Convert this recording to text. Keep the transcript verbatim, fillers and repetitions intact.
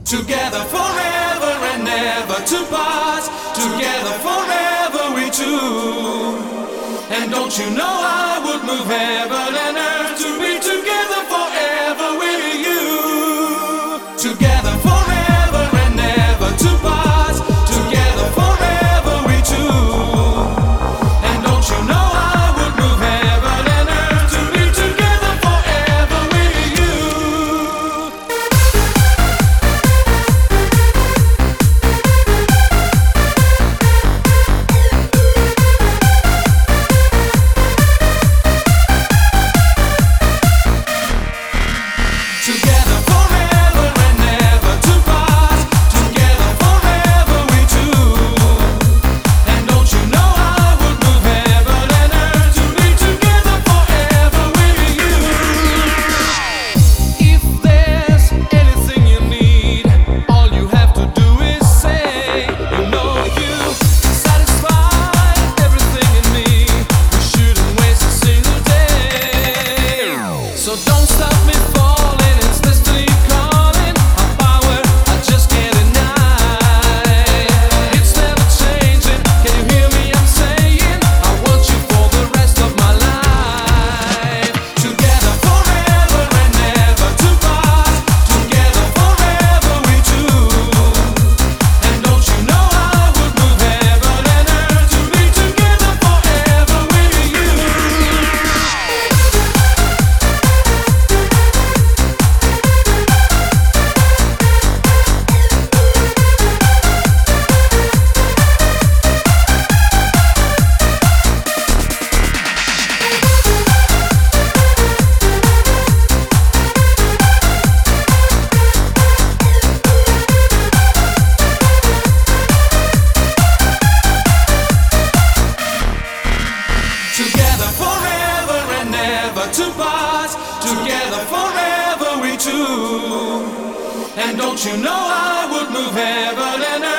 Together forever and never to part. Together forever we two. And don't you know I would move heaven and earth to be together forever with you. Together forever and never to part. Together forever we two. And don't you know I would move heaven and earth to be together forever with you. Together forever and never to part. Together forever we two. And don't you know I would move heaven and earth to be together forever with you. If there's anything you need, all you have to do is say, you know you satisfy everything in me. We shouldn't waste a single day. So don't stop me falling, it's destiny calling. Our power I just can't deny. It's never changing. Can you hear me? I'm saying I want you for the rest of my life. Together forever and never to part. Together forever we two. And don't you know I would move heaven and earth to be together forever with you. Together forever and never to part. Together forever we two. And don't you know I would move heaven and earth